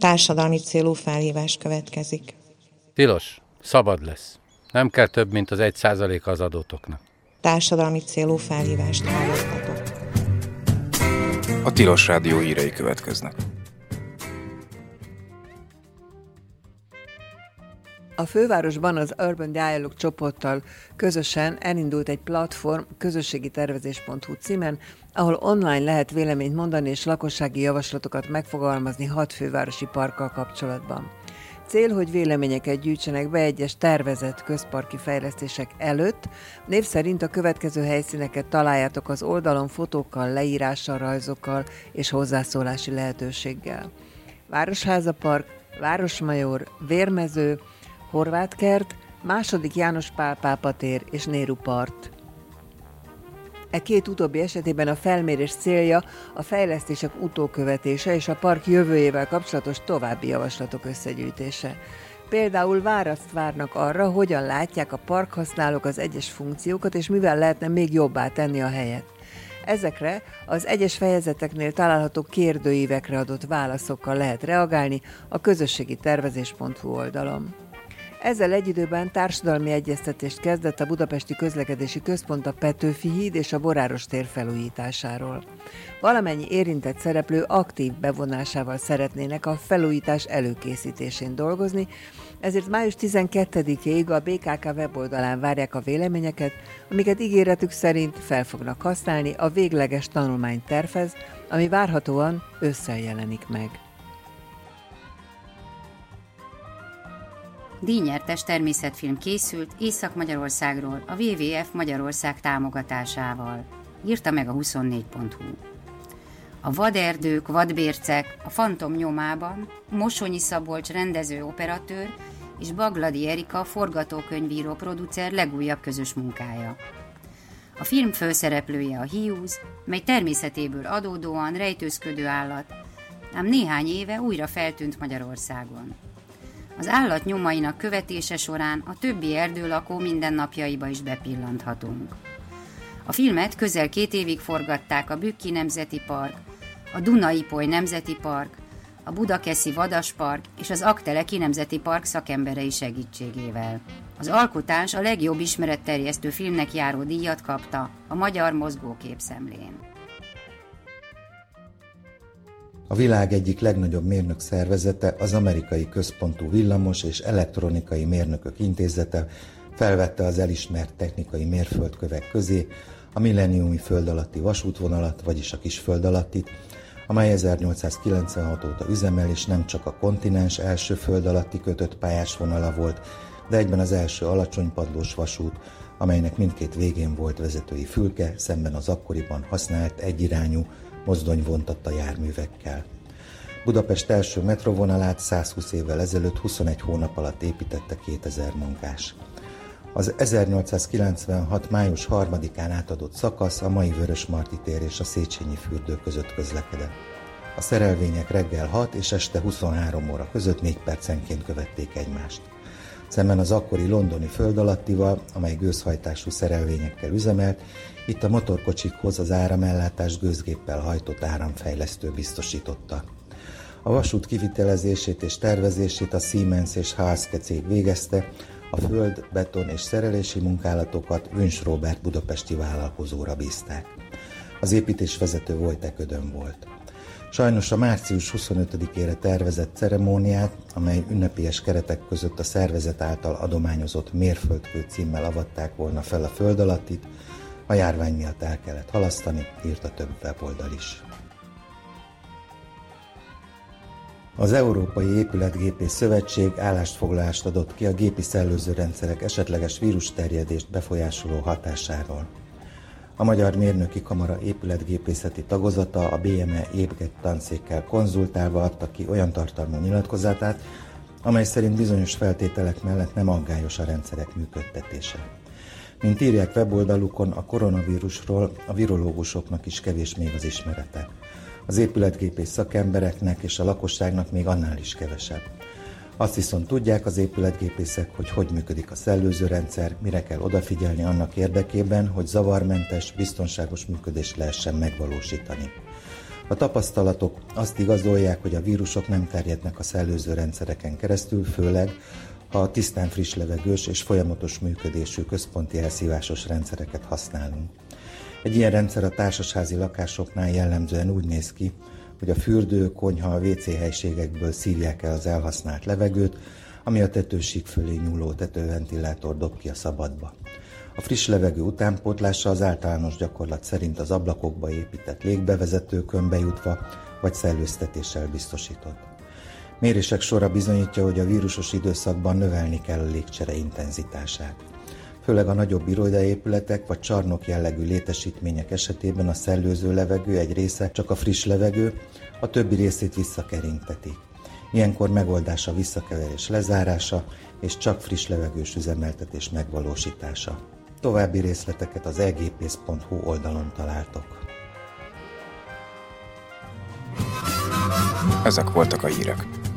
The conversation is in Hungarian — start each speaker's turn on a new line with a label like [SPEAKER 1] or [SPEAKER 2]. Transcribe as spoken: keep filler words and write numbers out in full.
[SPEAKER 1] Társadalmi célú felhívás következik.
[SPEAKER 2] Tilos, szabad lesz. Nem kell több, mint az egy százaléka az adótoknak.
[SPEAKER 1] Társadalmi célú felhívást hallgattatok.
[SPEAKER 3] A Tilos Rádió hírei következnek.
[SPEAKER 4] A fővárosban az Urban Dialogue csoporttal közösen elindult egy platform közösségi tervezés pont hu címen, ahol online lehet véleményt mondani és lakossági javaslatokat megfogalmazni hat fővárosi parkkal kapcsolatban. Cél, hogy véleményeket gyűjtsenek be egyes tervezett közparki fejlesztések előtt. Név szerint a következő helyszíneket találjátok az oldalon fotókkal, leírással, rajzokkal és hozzászólási lehetőséggel. Városháza Park, Városmajor, Vérmező, Horváthkert, második János Pál pápa tér és Nehru part. E két utóbbi esetében a felmérés célja a fejlesztések utókövetése és a park jövőjével kapcsolatos további javaslatok összegyűjtése. Például választ várnak arra, hogyan látják a parkhasználók az egyes funkciókat, és mivel lehetne még jobbá tenni a helyet. Ezekre az egyes fejezeteknél található kérdőívekre adott válaszokkal lehet reagálni a közösségi tervezés pont hu oldalon. Ezzel egy időben társadalmi egyeztetést kezdett a Budapesti Közlekedési Központ a Petőfi híd és a Boráros tér felújításáról. Valamennyi érintett szereplő aktív bevonásával szeretnének a felújítás előkészítésén dolgozni, ezért május tizenkettedikéig a bé ká ká weboldalán várják a véleményeket, amiket ígéretük szerint fel fognak használni a végleges tanulmánytervhez, ami várhatóan ősszel jelenik meg.
[SPEAKER 5] Díjnyertes természetfilm készült Észak-Magyarországról a dupla vé vé ef Magyarország támogatásával, írta meg a huszonnégy pont hu. A vaderdők, vadbércek a Fantom nyomában Mosonyi Szabolcs rendező operatőr és Bagladi Erika forgatókönyvíró producer legújabb közös munkája. A film főszereplője a hiúz, mely természetéből adódóan rejtőzködő állat, ám néhány éve újra feltűnt Magyarországon. Az állat nyomainak követése során a többi erdőlakó mindennapjaiba is bepillanthatunk. A filmet közel két évig forgatták a Bükki Nemzeti Park, a Duna-Ipoly Nemzeti Park, a Budakeszi Vadaspark és az Aggteleki Nemzeti Park szakemberei segítségével. Az alkotás a legjobb ismeretterjesztő filmnek járó díjat kapta a Magyar Mozgóképszemlén.
[SPEAKER 6] A világ egyik legnagyobb mérnök szervezete, az Amerikai Központú Villamos és Elektronikai Mérnökök Intézete felvette az elismert technikai mérföldkövek közé a milleniumi föld alatti vasútvonalat, vagyis a kis föld alattit, amely ezernyolcszázkilencvenhat óta üzemel, és nem csak a kontinens első föld alatti kötött pályásvonala volt, de egyben az első alacsonypadlós vasút, amelynek mindkét végén volt vezetői fülke, szemben az akkoriban használt egyirányú mozdonyvontatta járművekkel. Budapest első metrovonalát százhúsz évvel ezelőtt huszonegy hónap alatt építette kétezer munkás. Az ezernyolcszázkilencvenhat. május harmadikán átadott szakasz a mai Vörösmarty tér és a Széchenyi fürdő között közlekedett. A szerelvények reggel hat és este huszonhárom óra között négy percenként követték egymást. Szemben az akkori londoni föld alattival, amely gőzhajtású szerelvényekkel üzemelt, itt a motorkocsikhoz az áramellátást gőzgéppel hajtott áramfejlesztő biztosította. A vasút kivitelezését és tervezését a Siemens és Halske cég végezte, a föld, beton és szerelési munkálatokat Wünsch Róbert budapesti vállalkozóra bízták. Az építésvezető Wojtek Ödön volt. Sajnos a március huszonötödikére tervezett ceremóniát, amely ünnepélyes keretek között a szervezet által adományozott mérföldkő címmel avatták volna fel a föld alattit, a járvány miatt el kellett halasztani, írta több weboldal is. Az Európai Épületgépész Szövetség állásfoglalást adott ki a gépi szellőzőrendszerek esetleges vírusterjedést befolyásoló hatásáról. A Magyar Mérnöki Kamara épületgépészeti tagozata a bé em e épület tanszékkel konzultálva adta ki olyan tartalmú nyilatkozatát, amely szerint bizonyos feltételek mellett nem aggályos a rendszerek működtetése. Mint írják weboldalukon, a koronavírusról a virológusoknak is kevés még az ismerete. Az épületgépész szakembereknek és a lakosságnak még annál is kevesebb. Azt viszont tudják az épületgépészek, hogy hogy működik a szellőzőrendszer, mire kell odafigyelni annak érdekében, hogy zavarmentes, biztonságos működést lehessen megvalósítani. A tapasztalatok azt igazolják, hogy a vírusok nem terjednek a szellőző rendszereken keresztül, főleg ha a tisztán friss levegős és folyamatos működésű központi elszívásos rendszereket használunk. Egy ilyen rendszer a társasházi lakásoknál jellemzően úgy néz ki, hogy a fürdő, konyha, a vé cé helységekből szívják el az elhasznált levegőt, ami a tetősík fölé nyúló tetőventilátor dob ki a szabadba. A friss levegő utánpótlása az általános gyakorlat szerint az ablakokba épített légbevezetőkön bejutva vagy szellőztetéssel biztosított. Mérések sora bizonyítja, hogy a vírusos időszakban növelni kell a légcsere intenzitását. Főleg a nagyobb irodaépületek vagy csarnok jellegű létesítmények esetében a szellőző levegő egy része csak a friss levegő, a többi részét visszakeringteti. Ilyenkor megoldás a visszakeverés lezárása és csak friss levegős üzemeltetés megvalósítása. További részleteket az e gé pész pont hú oldalon találtok.
[SPEAKER 3] Ezek voltak a hírek.